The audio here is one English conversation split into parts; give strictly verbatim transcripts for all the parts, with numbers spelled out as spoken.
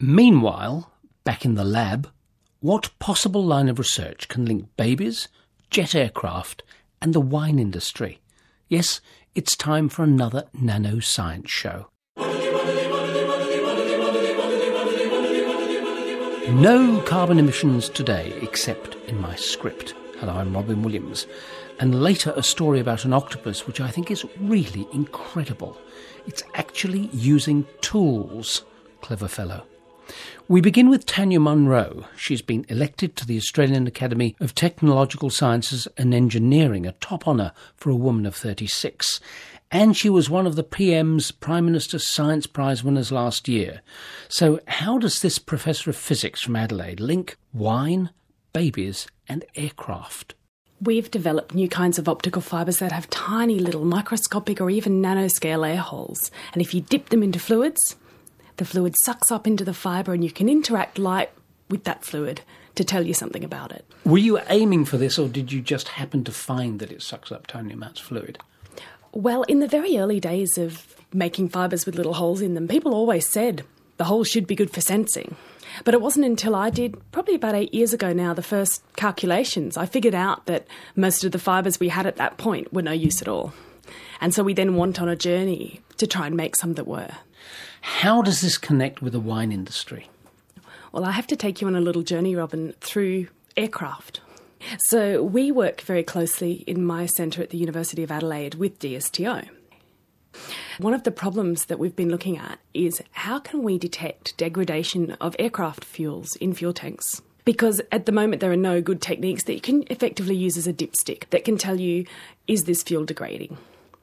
Meanwhile, back in the lab, what possible line of research can link babies, jet aircraft and the wine industry? Yes, it's time for another nanoscience show. No carbon emissions today, except in my script. Hello, I'm Robin Williams. And later a story about an octopus, which I think is really incredible. It's actually using tools. Clever fellow. We begin with Tanya Munro. She's been elected to the Australian Academy of Technological Sciences and Engineering, a top honour for a woman of thirty-six. And she was one of the P M's Prime Minister's Science Prize winners last year. So how does this Professor of Physics from Adelaide link wine, babies and aircraft? We've developed new kinds of optical fibres that have tiny little microscopic or even nanoscale air holes. And if you dip them into fluids, the fluid sucks up into the fibre and you can interact light with that fluid to tell you something about it. Were you aiming for this, or did you just happen to find that it sucks up tiny amounts of fluid? Well, in the very early days of making fibres with little holes in them, people always said the holes should be good for sensing. But it wasn't until I did, probably about eight years ago now, the first calculations, I figured out that most of the fibres we had at that point were no use at all. And so we then went on a journey to try and make some that were. How does this connect with the wine industry? Well, I have to take you on a little journey, Robin, through aircraft. So we work very closely in my centre at the University of Adelaide with D S T O. One of the problems that we've been looking at is how can we detect degradation of aircraft fuels in fuel tanks? Because at the moment there are no good techniques that you can effectively use as a dipstick that can tell you, is this fuel degrading?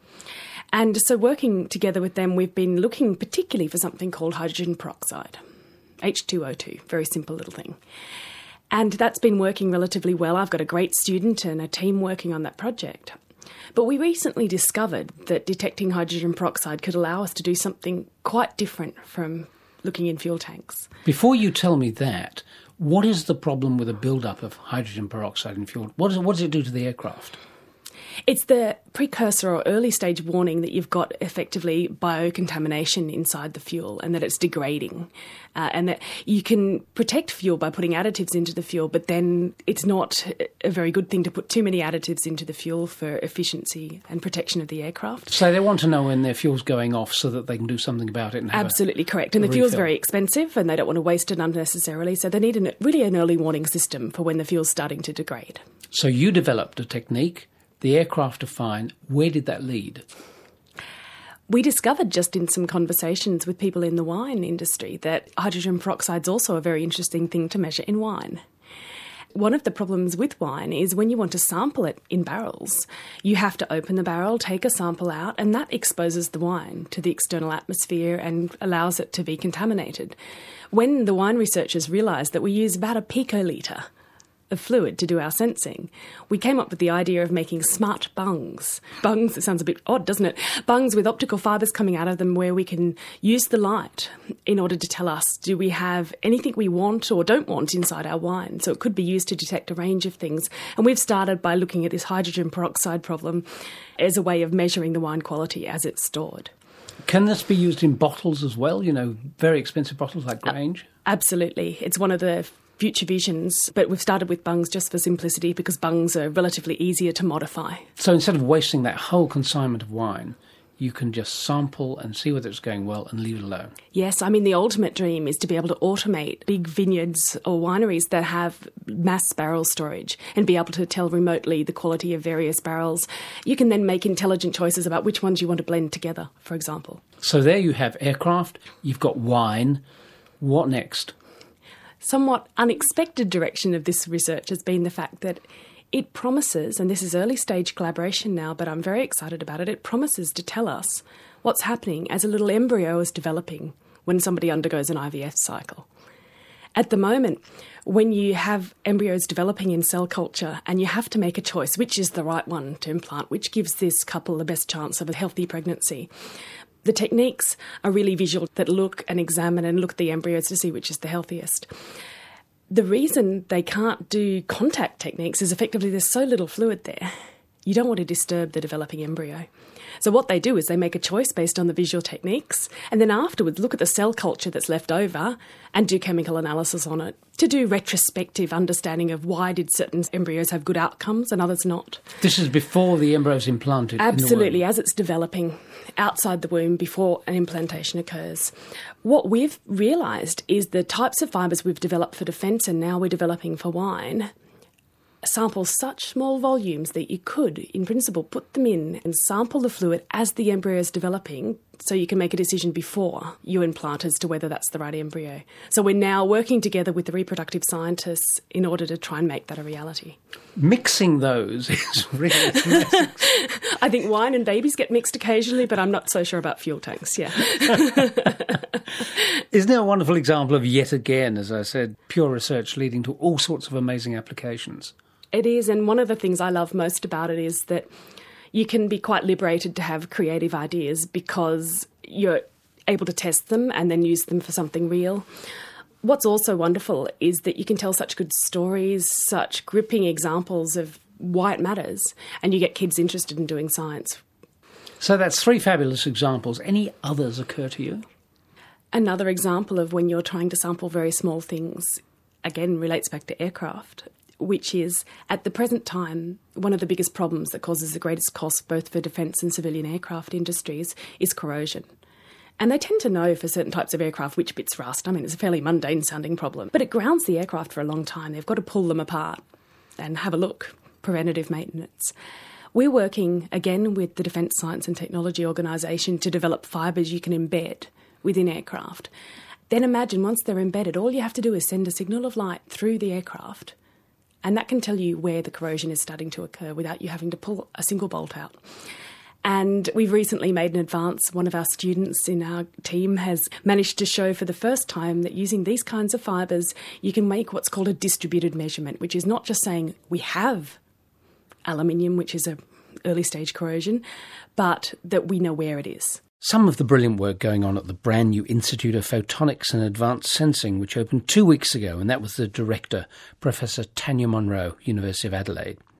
And so working together with them, we've been looking particularly for something called hydrogen peroxide, H two O two, very simple little thing. And that's been working relatively well. I've got a great student and a team working on that project. But we recently discovered that detecting hydrogen peroxide could allow us to do something quite different from looking in fuel tanks. Before you tell me that, what is the problem with a build-up of hydrogen peroxide in fuel? What does, what does it do to the aircraft? It's the precursor or early stage warning that you've got effectively biocontamination inside the fuel and that it's degrading, uh, and that you can protect fuel by putting additives into the fuel, but then it's not a very good thing to put too many additives into the fuel for efficiency and protection of the aircraft. So they want to know when their fuel's going off so that they can do something about it. And have Absolutely a, correct. And the fuel's very expensive and they don't want to waste it unnecessarily, so they need an, really an early warning system for when the fuel's starting to degrade. So you developed a technique. The aircraft are fine. Where did that lead? We discovered just in some conversations with people in the wine industry that hydrogen peroxide is also a very interesting thing to measure in wine. One of the problems with wine is when you want to sample it in barrels, you have to open the barrel, take a sample out, and that exposes the wine to the external atmosphere and allows it to be contaminated. When the wine researchers realised that we use about a picolitre of fluid to do our sensing, we came up with the idea of making smart bungs. Bungs, it sounds a bit odd, doesn't it? Bungs with optical fibres coming out of them where we can use the light in order to tell us, do we have anything we want or don't want inside our wine? So it could be used to detect a range of things. And we've started by looking at this hydrogen peroxide problem as a way of measuring the wine quality as it's stored. Can this be used in bottles as well, you know, very expensive bottles like Grange? Uh, absolutely. It's one of the future visions, but we've started with bungs just for simplicity because bungs are relatively easier to modify. So instead of wasting that whole consignment of wine, you can just sample and see whether it's going well and leave it alone. Yes, I mean the ultimate dream is to be able to automate big vineyards or wineries that have mass barrel storage and be able to tell remotely the quality of various barrels. You can then make intelligent choices about which ones you want to blend together, for example. So there you have aircraft, you've got wine. What next? Somewhat unexpected direction of this research has been the fact that it promises, and this is early stage collaboration now, but I'm very excited about it, it promises to tell us what's happening as a little embryo is developing when somebody undergoes an I V F cycle. At the moment, when you have embryos developing in cell culture and you have to make a choice, which is the right one to implant, which gives this couple the best chance of a healthy pregnancy, the techniques are really visual, that look and examine and look at the embryos to see which is the healthiest. The reason they can't do contact techniques is effectively there's so little fluid there. You don't want to disturb the developing embryo. So what they do is they make a choice based on the visual techniques, and then afterwards look at the cell culture that's left over and do chemical analysis on it to do retrospective understanding of why did certain embryos have good outcomes and others not. This is before the embryo's implanted. Absolutely, as it's developing outside the womb before an implantation occurs. What we've realised is the types of fibres we've developed for defence and now we're developing for wine sample such small volumes that you could, in principle, put them in and sample the fluid as the embryo is developing so you can make a decision before you implant as to whether that's the right embryo. So we're now working together with the reproductive scientists in order to try and make that a reality. Mixing those is really... I think wine and babies get mixed occasionally, but I'm not so sure about fuel tanks, yeah. Isn't it a wonderful example of, yet again, as I said, pure research leading to all sorts of amazing applications? It is, and one of the things I love most about it is that you can be quite liberated to have creative ideas because you're able to test them and then use them for something real. What's also wonderful is that you can tell such good stories, such gripping examples of why it matters, and you get kids interested in doing science. So that's three fabulous examples. Any others occur to you? Another example of when you're trying to sample very small things, again, relates back to aircraft, which is, at the present time, one of the biggest problems that causes the greatest cost both for defence and civilian aircraft industries is corrosion. And they tend to know for certain types of aircraft which bits rust. I mean, it's a fairly mundane-sounding problem. But it grounds the aircraft for a long time. They've got to pull them apart and have a look, preventative maintenance. We're working, again, with the Defence Science and Technology Organisation to develop fibres you can embed within aircraft. Then imagine, once they're embedded, all you have to do is send a signal of light through the aircraft, and that can tell you where the corrosion is starting to occur without you having to pull a single bolt out. And we've recently made an advance. One of our students in our team has managed to show for the first time that using these kinds of fibres, you can make what's called a distributed measurement, which is not just saying we have aluminium, which is a early stage corrosion, but that we know where it is. Some of the brilliant work going on at the brand new Institute of Photonics and Advanced Sensing, which opened two weeks ago, and that was the director, Professor Tanya Monro, University of Adelaide.